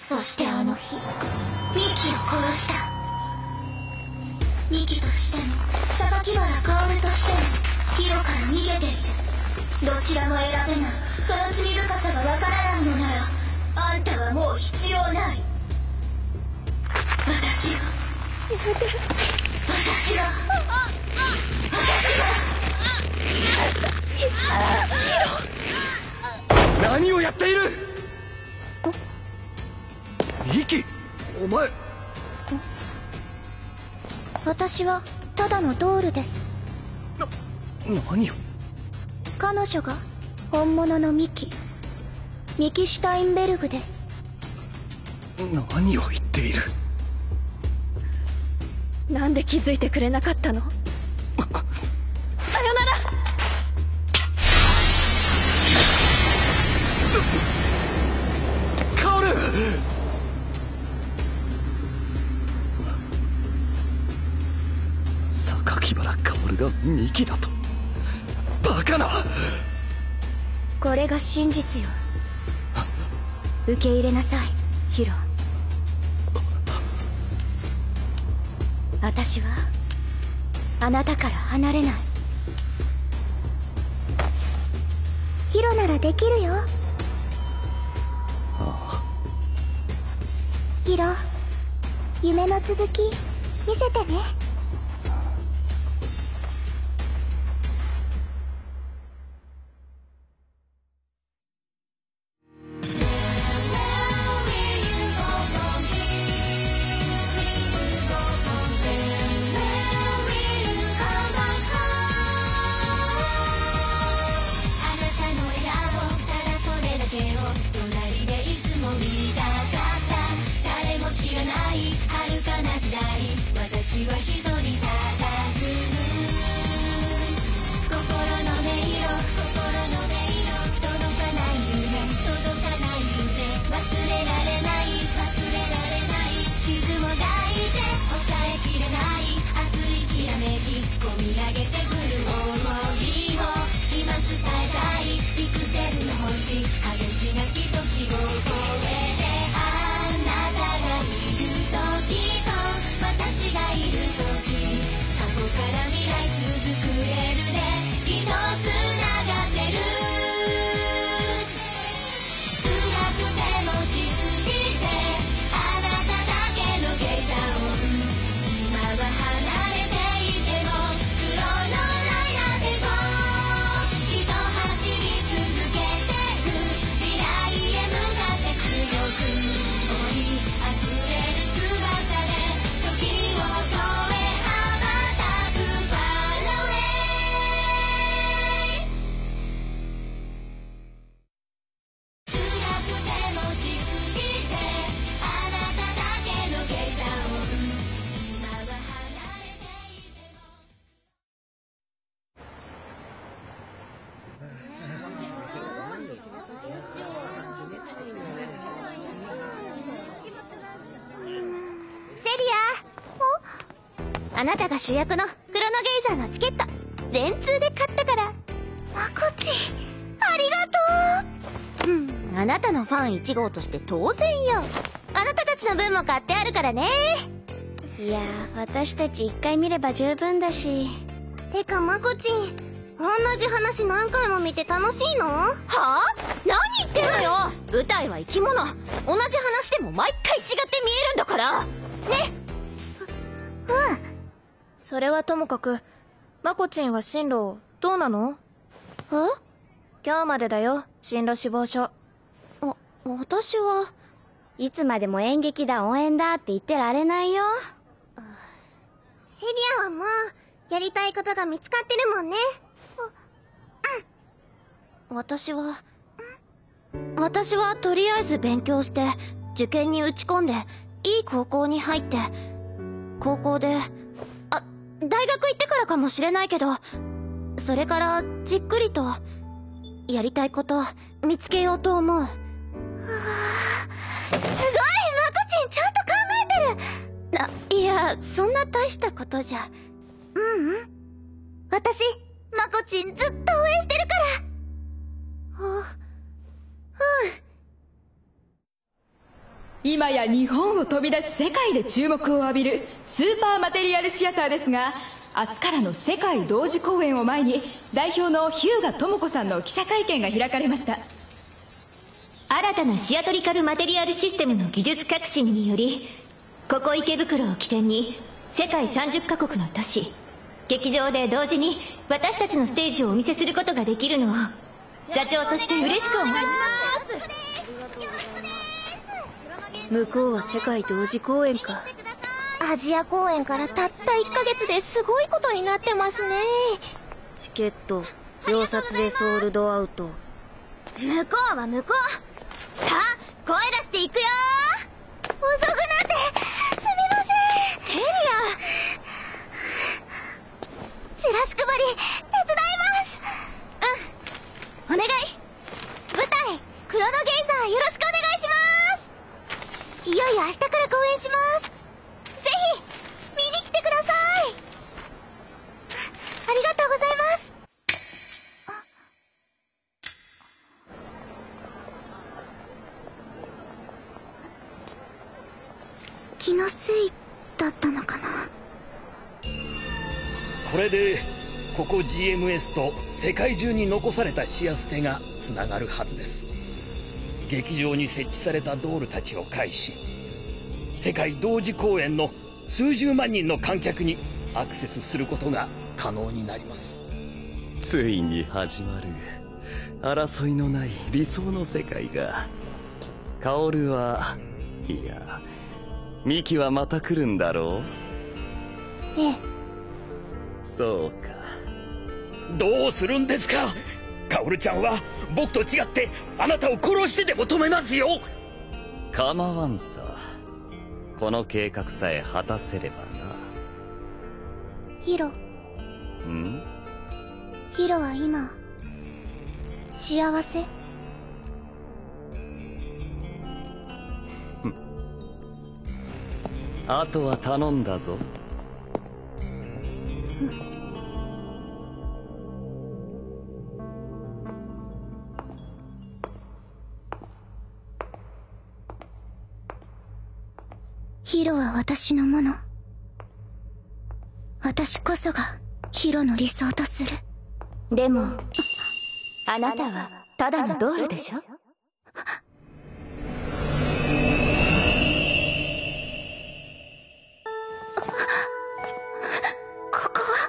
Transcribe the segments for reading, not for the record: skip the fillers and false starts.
そしてあの日ミキを殺した。ミキとしても榊原薫としてもヒロから逃げている。どちらも選べない。その罪深さがわからないのならあんたはもう必要ない。私がやめて。私が何をやっている。ミキ、お前。 私はただのドールです。 何を。 彼女が本物のミキシュタインベルグです。 何を言っている。 なんで気づいてくれなかったの。さよなら。 カオル。榊原薫がミキだと。バカな。 これが真実よ。受け入れなさいヒロ。私はあなたから離れない。ヒロならできるよ。 ああ。 ヒロ、夢の続き見せてね。あなたが主役のクロノゲイザーのチケット全通で買ったから。まこっちありがとう。あなたのファン1号として当然よ。あなたたちの分も買ってあるからね。いや私たち1回見れば十分だし。 てかまこちん、同じ話何回も見て楽しいの？はあ？何言ってんのよ。舞台は生き物。同じ話でも毎回違って見えるんだからね。 うん。 それはともかく、まこちんは進路どうなの？今日までだよ、進路志望書。 私は。 いつまでも演劇だ応援だって言ってられないよ。 セリアはもうやりたいことが見つかってるもんね。 私はとりあえず勉強して受験に打ち込んでいい高校に入って、高校で大学行ってからかもしれないけど、それからじっくりとやりたいこと見つけようと思う。 すごい、まこちんちゃんと考えてる。 いや、そんな大したことじゃ。 私まこちんずっと応援してるから。 今や日本を飛び出し世界で注目を浴びるスーパーマテリアルシアターですが、明日からの世界同時公演を前に代表の日向智子さんの記者会見が開かれました。 新たなシアトリカルマテリアルシステムの技術革新により、ここ池袋を起点に世界30カ国の都市劇場で同時に私たちのステージをお見せすることができるのを座長として嬉しく思います。 向こうは世界同時公演か。 アジア公演からたった1ヶ月ですごいことになってますね。 チケット秒殺でソールドアウト。 向こうは向こう。さあ声出していくよ。遅くなってすみません。セリア、チラシ配り手伝います。うん、お願い。舞台クロノゲイザーよろしくお願いします。いよいよ明日から公演します。ぜひ見に来てください。ありがとうございます。気のせいだったのかな。 これでここ GMS と世界中に残されたシアステがつながるはずです。劇場に設置されたドールたちを介し、世界同時公演の数十万人の観客にアクセスすることが可能になります。 ついに始まる争いのない理想の世界が。薫はいやミキはまた来るんだろう。 ええ。 そうか。 どうするんですか。薫ちゃんは僕と違ってあなたを殺してでも止めますよ。 構わんさ。この計画さえ果たせればな。 ヒロ。 ん？ ヒロは今幸せ？ あとは頼んだぞ。 ヒロは私のもの。私こそがヒロの理想とする。 でもあなたはただのドールでしょ。 ここは。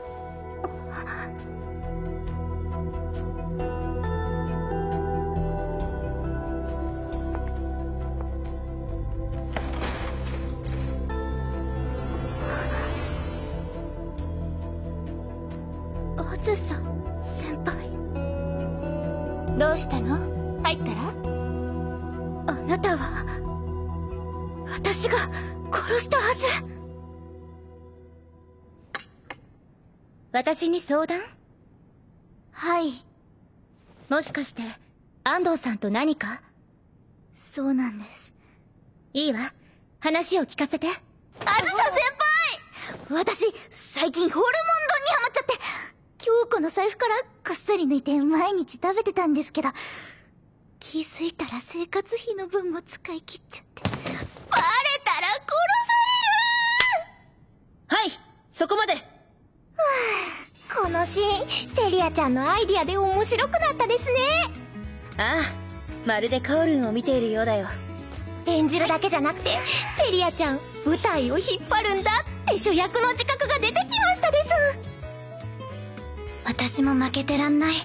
あずさ先輩。 どうしたの？入ったら？ あなたは私が殺したはず。 私に相談？ はい。 もしかして安藤さんと何か？ そうなんです。 いいわ、話を聞かせて。 あずさ先輩、私最近ホルモン丼にハマっちゃって、京子の財布からこっそり抜いて毎日食べてたんですけど、気づいたら生活費の分も使い切っちゃって、バレたら殺さはい、そこまで。 れる。このシーン、セリアちゃんのアイディアで面白くなったですね。 ああ、まるでカオルンを見ているようだよ。 演じるだけじゃなくて、セリアちゃん舞台を引っ張るんだって主役の自覚が出てきましたです。 私も負けてらんない。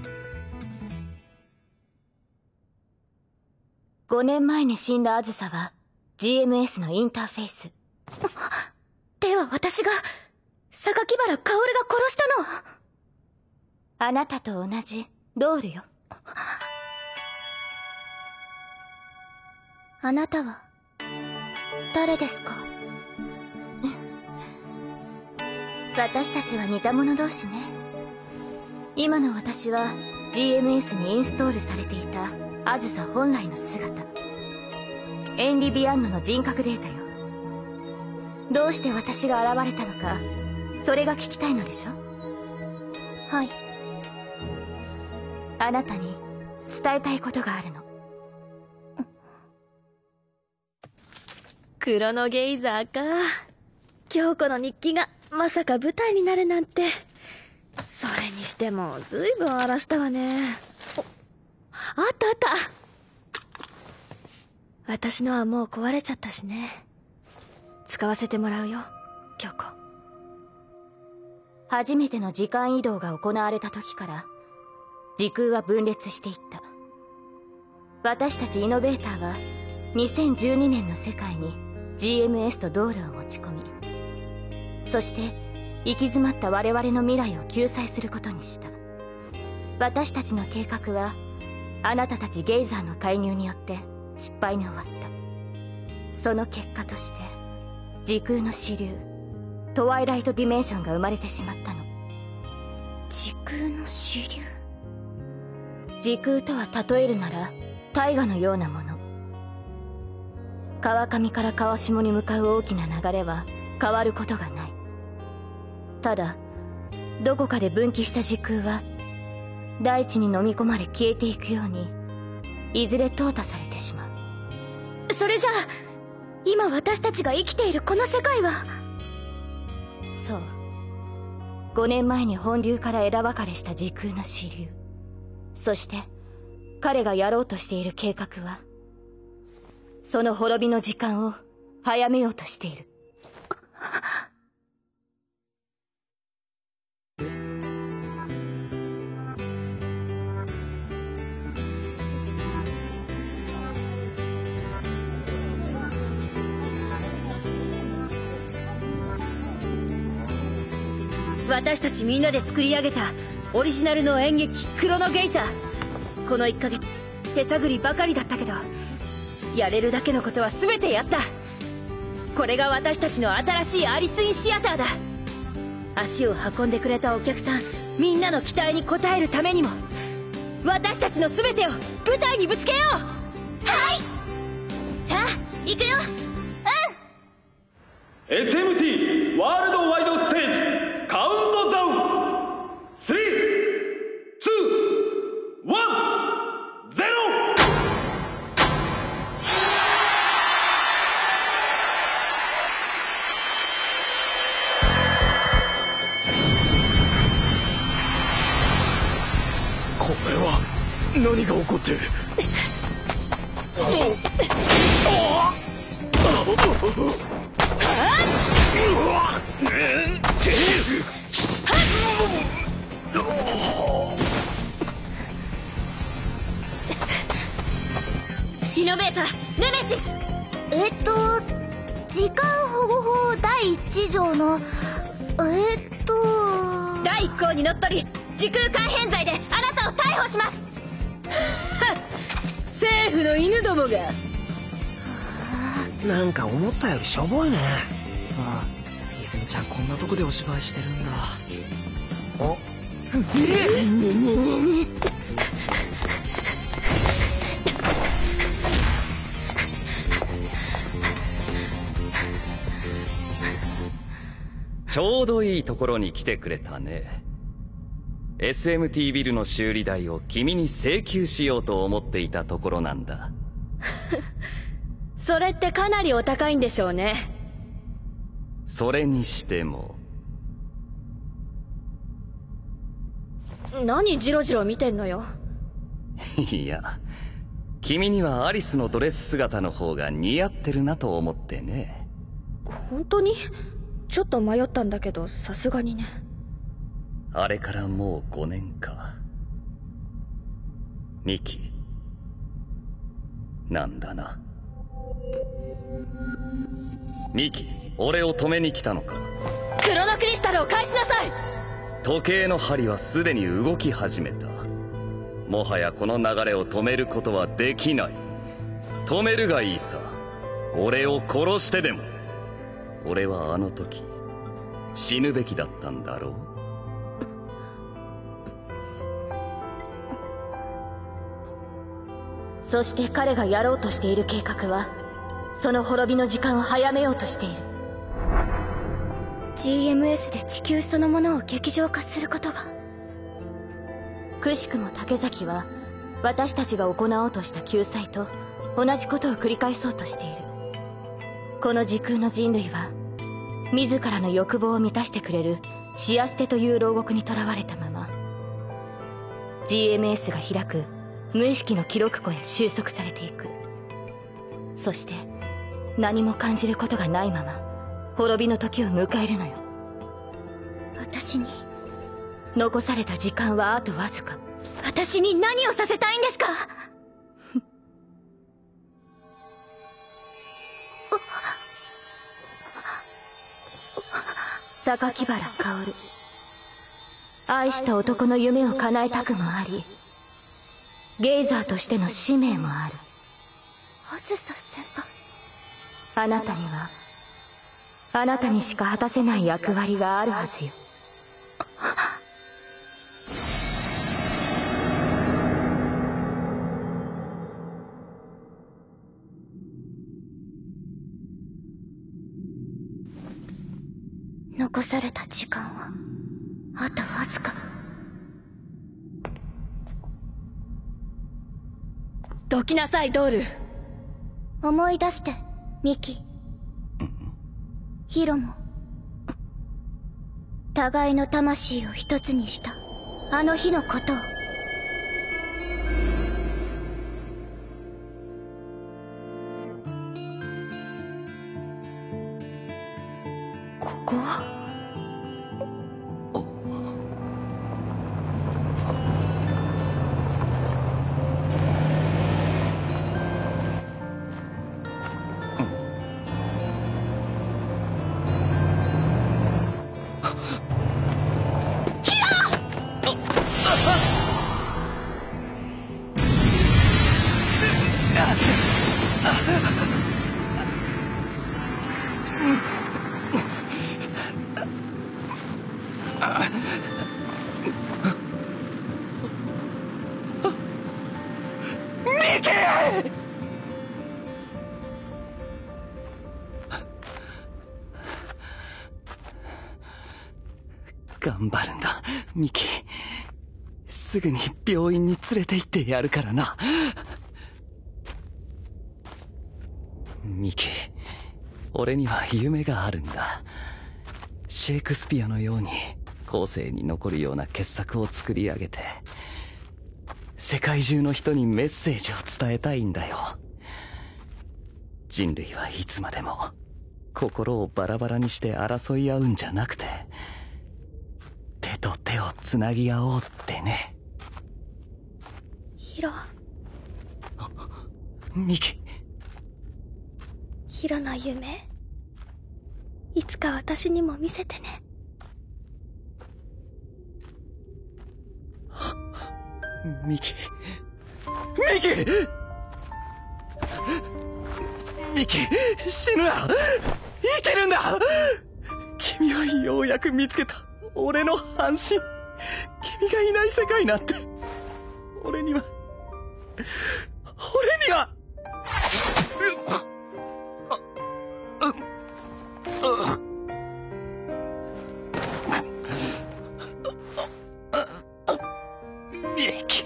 5年前に死んだあずさは GMS のインターフェース。 では私が榊原薫が殺したのは。 あなたと同じドールよ。 あなたは誰ですか？ 私たちは似た者同士ね。今の私は GMS にインストールされていたあずさ本来の姿、エンリビアンノの人格データよ。どうして私が現れたのか、それが聞きたいのでしょ？ はい。 あなたに伝えたいことがあるの。 クロノゲイザーか。京子の日記がまさか舞台になるなんて。それにしてもずいぶん荒らしたわね。あったあった。私のはもう壊れちゃったしね。使わせてもらうよ、京子。 初めての時間移動が行われた時から時空は分裂していった。私たちイノベーターは2012年の世界に GMS とドールを持ち込み、そして行き詰まった我々の未来を救済することにした。私たちの計画はあなたたちゲイザーの介入によって失敗に終わった。その結果として時空の支流トワイライトディメンションが生まれてしまったの。 時空の支流。 時空とは例えるなら大河のようなもの。川上から川下に向かう大きな流れは変わることがない。ただどこかで分岐した時空は大地に飲み込まれ消えていくようにいずれ淘汰されてしまう。 それじゃあ今私たちが生きているこの世界は。 そう、5年前に本流から枝分かれした時空の支流。そして彼がやろうとしている計画はその滅びの時間を早めようとしている。 私たちみんなで作り上げたオリジナルの演劇クロノゲイザー。この1ヶ月手探りばかりだったけどやれるだけのことは全てやった。これが私たちの新しいアリス・イン・シアターだ。足を運んでくれたお客さんみんなの期待に応えるためにも私たちの全てを舞台にぶつけよう。はい、さあ行くよ。 SMT ワールドワイドステージカウントダウン 3、2、1、ゼロ。 これは何が起こってる。 イノベーターネメシス。 時間保護法第1条の第1項にのっとり時空改変罪であなたを逮捕します。政府の犬どもが。 なんか思ったよりしょぼいね。ああ、泉ちゃんこんなとこでお芝居してるんだ。おちょうどいいところに来てくれたね。SMT ビルの修理代を君に請求しようと思っていたところなんだ。 それってかなりお高いんでしょうね。 それにしても。 何ジロジロ見てんのよ。 いや、君にはアリスのドレス姿の方が似合ってるなと思ってね。 本当にちょっと迷ったんだけど、さすがにね。 あれからもう5年か。ミキなんだな。ミキ、俺を止めに来たのか。 クロノクリスタルを返しなさい。 時計の針はすでに動き始めた。もはやこの流れを止めることはできない。止めるがいいさ。俺を殺してでも。俺はあの時死ぬべきだったんだろう。 そして彼がやろうとしている計画はその滅びの時間を早めようとしている。 GMS で地球そのものを劇場化することが。 くしくも竹崎は私たちが行おうとした救済と同じことを繰り返そうとしている。 この時空の人類は自らの欲望を満たしてくれるシアステという牢獄に囚われたまま GMS が開く無意識の記録庫へ収束されていく。そして何も感じることがないまま滅びの時を迎えるのよ。 私に残された時間はあとわずか。 私に何をさせたいんですか？ 榊原薫、愛した男の夢を叶えたくもあり、ゲイザーとしての使命もある。 あずさ先輩、 あなたにはあなたにしか果たせない役割があるはずよ。 残された時間はあとわずか。 どきなさいドール。 思い出してミキ、ヒロも互いの魂を一つにしたあの日のことを。ここは頑張るんだミキ。すぐに病院に連れて行ってやるからな。ミキ、俺には夢があるんだ。シェイクスピアのように後世に残るような傑作を作り上げて世界中の人にメッセージを伝えたいんだよ。人類はいつまでも心をバラバラにして争い合うんじゃなくて、手と手をつなぎ合おうってね。 ヒロ、 ミキ。 ヒロの夢、いつか私にも見せてね。 ミキ。ミキミキ、死ぬな。生きるんだ。君はようやく見つけた俺の半身。君がいない世界なんて俺にはミキ。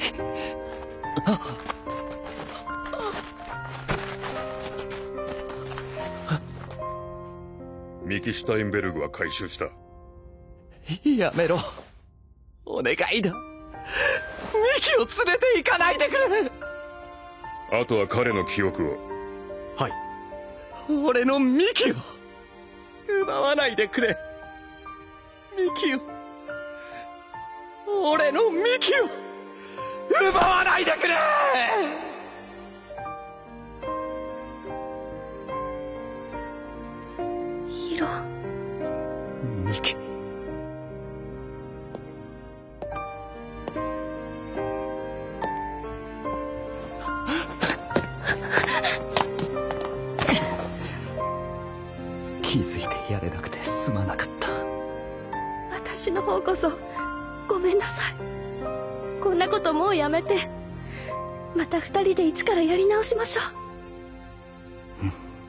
ミキシュタインベルグは回収した。 やめろ、お願いだ。ミキを連れて行かないでくれ。 あとは彼の記憶を。 はい。俺のミキを奪わないでくれ。ミキを、俺のミキを奪わないでくれ。 ヒロ。 ミキ。気づいてやれなくてすまなかった。 私の方こそごめんなさい。こんなこともうやめて、また二人で一からやり直しましょう。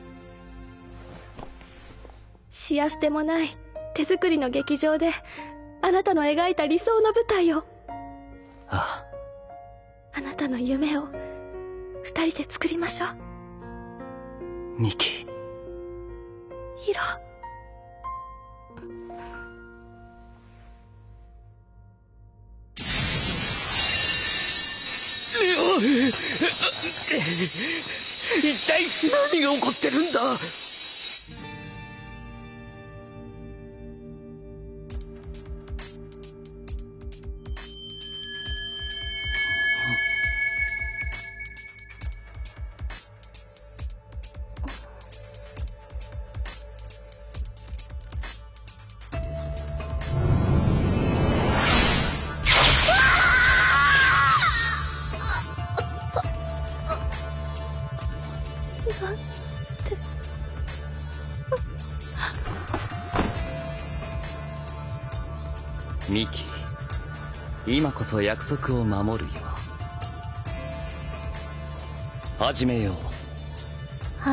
シアステもない手作りの劇場であなたの描いた理想の舞台を。 ああなたの夢を二人で作りましょう。 ミキ、 ヒロ。 一体何が起こってるんだ。 ミキ、今こそ約束を守るよ。始めよう。 はい。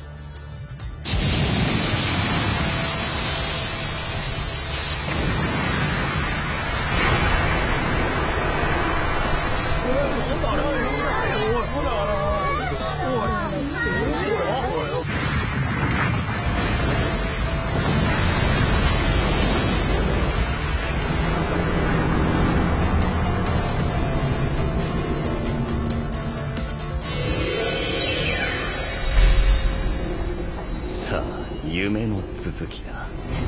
さあ、夢の続きだ。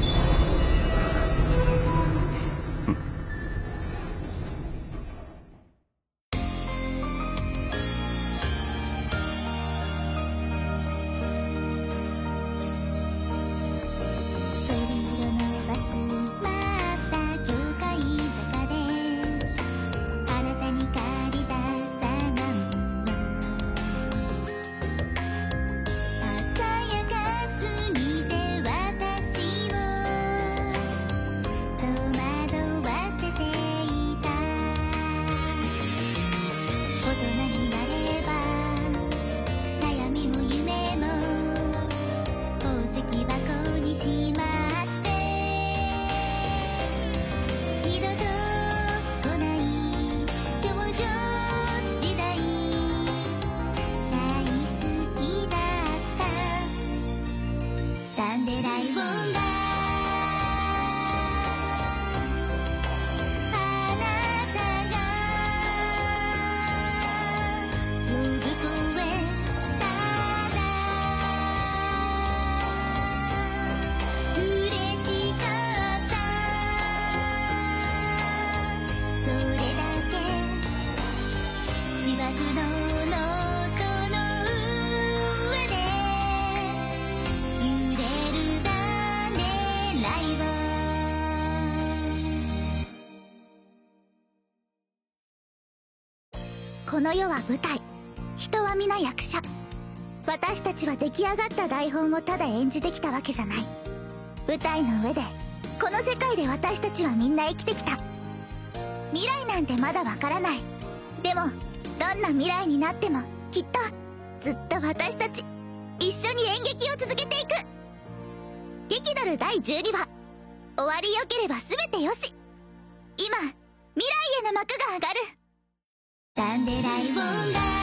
この世は舞台、人は皆役者。私たちは出来上がった台本をただ演じてきたわけじゃない。舞台の上で、この世界で私たちはみんな生きてきた。未来なんてまだわからない。でもどんな未来になってもきっとずっと私たち一緒に演劇を続けていく。激ドル第12話、終わりよければ全てよし。今未来への幕が上がる。タンデライオンが